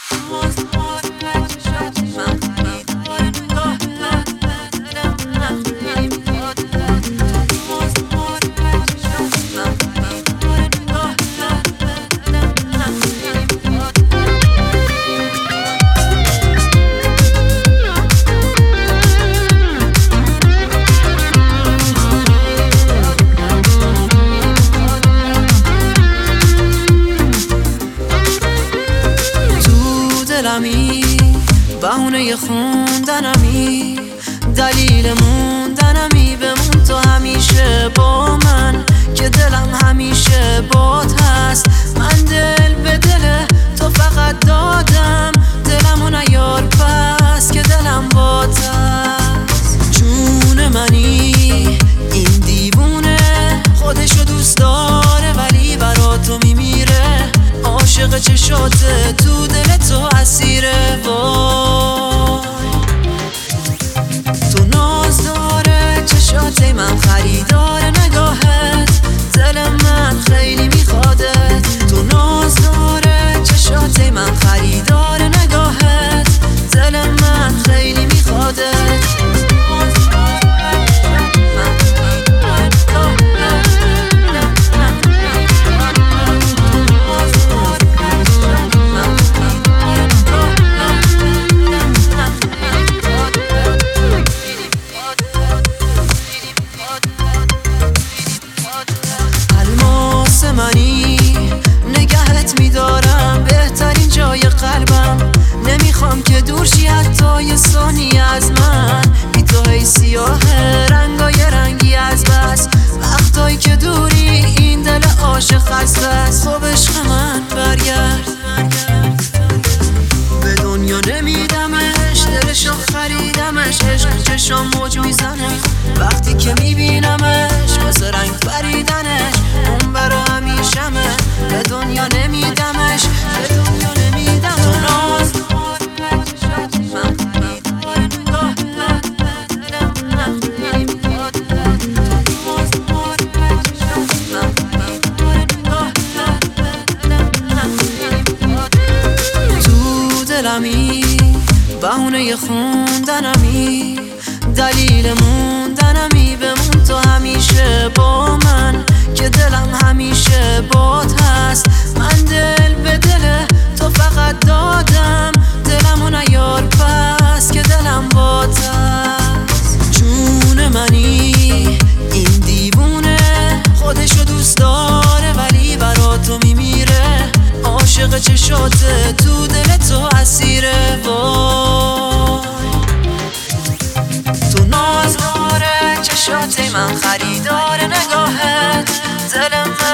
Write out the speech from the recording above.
بهونه خوندنمی، دلیل موندنمی. بمون تو همیشه با من که دلم همیشه بات هست. من دل به دل تو فقط دادم، دلمو نیار پس که دلم بات هست. جون منی این دیوونه، خودشو دوست داره ولی برا تو میمیره. عاشق چشاته، تو دل تو اسیره. تو ناز داره چشاته، من خریدار نگاهت، دل من خیلی میخوادت. تو ناز داره چشاته، من خریدار نگاهت، دل من خیلی میخوادت. منی نگهت میدارم، بهترین جای قلبم. نمیخوام که دور شی حتی یه ثانیه از من. بی تو هی سیاه رنگای رنگی از بس، وقتایی که دوری این دل عاشق از بس. خب عشق من برگرد، به دنیا نمیدمش، دلشو خریدمش. عشق چشام موج میزنه وقتی که میبینمش، واسه رنگ پریدنش اون برا همیشمه. به دنیا نمیدمش، به دنیا نمیدمش. تو ناز تو دلمی، بهونه خوندنمی، دلیل موندنمی. بمون تو همیشه با من که دلم همیشه بات هست. من دل به دل تو فقط دادم، دلمو نیار پس که دلم بات هست. جون منی این دیوونه، خودشو دوست داره ولی برا تو میمیره. عاشق چشاته، تو دل تو اسیره. تو ناز داره چشاته، من خریدار نگاهت، دل من